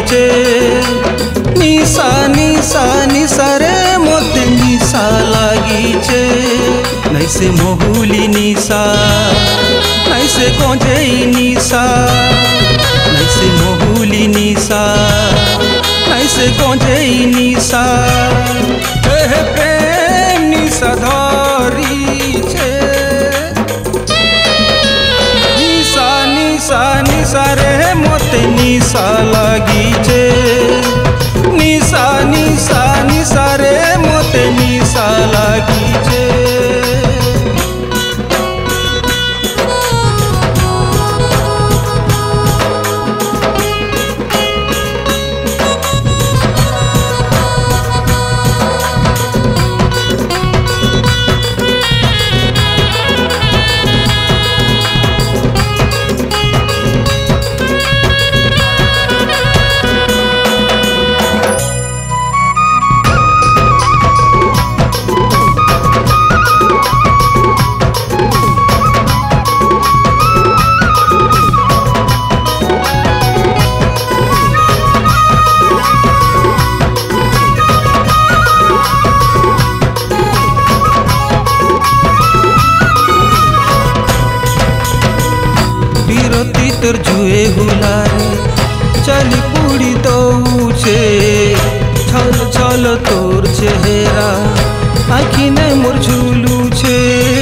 লাগিছে নিশা নিশা নিশা রে মতে নিশা লাগিছে নাইসে মহুলি নিশা নাইসে গঞ্জেই নিশা নাইসে মহুলি নিশা নাইসে গঞ্জেই নিশা হে প্রেম নিশা ধরিছে নিশা নিশা নিশা রে মতে নিশা লাগিছে নিশা নিশা নিশা রে মতে নিশা লাগিছে তোর জুয়ে হুলারে চলি পুড়ি দৌছে ছল ছল তোর চেহারা আখিনে মোর ঝুলুছে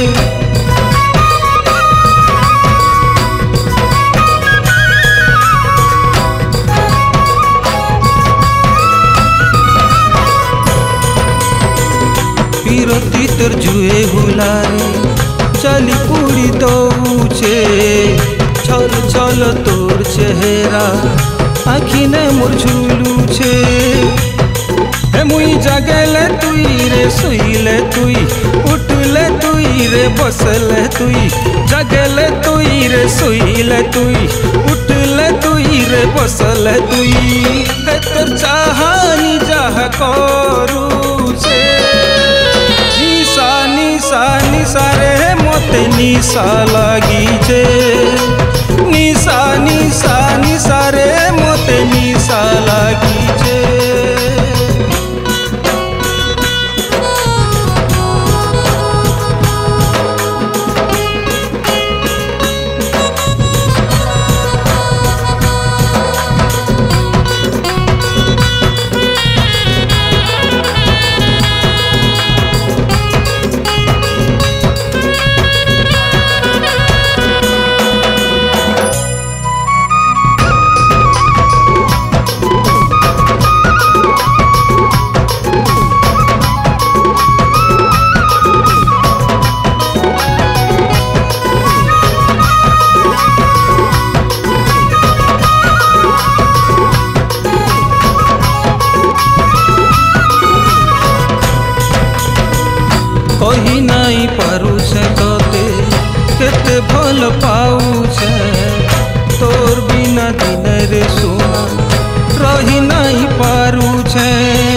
বিরতি তোর জুয়ে হুলারে চলি পুড়ি দৌছে ছল ছল তোর চেহারা আখিনে মোর ঝুলুছে হে মুই জাগেলে তুই রে শুইলে তুই উঠলে তুই রে বসলে তুই জাগেলে তুই রে শুইলে তুই উঠলে তুই রে বসলে তুই হে তোর চাহানি যাহা করুছে নিশা নিশা নিশা রে মতে নিশা লাগিছে নিশা নিশা নিশা রে মতে নিশা লাগিছে कही नहीं पारुछे तोते केते भल पाऊछे तोर बिना दिन रे सुना रही नहीं पारुछे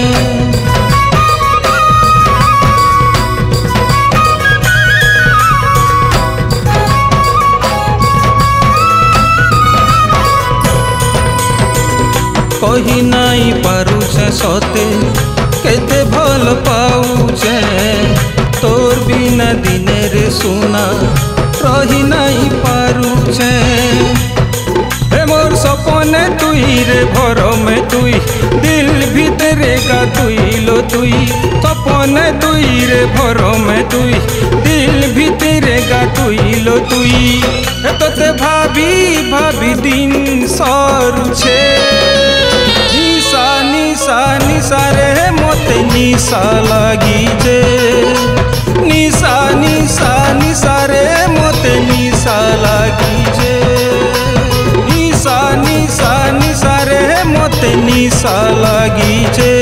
कही नहीं पारुछे सते केते भल पाऊछे तोर बिना दिन रे सुना रही नहीं पारुछे हे मोर सपने तुई रे भर में तुई दिल भीतरे का तुई लो तुई सपने तुई रे भर में तुई दिल भीतरे का तुई लो तुई तोते भाभी भाभी दिन सरुछे निशा निशा निशा रे मते निशा লাগিছে निशा निशा निशा रे मते निशा লাগিছে निशा निशा निशा रे मते निशा লাগিছে।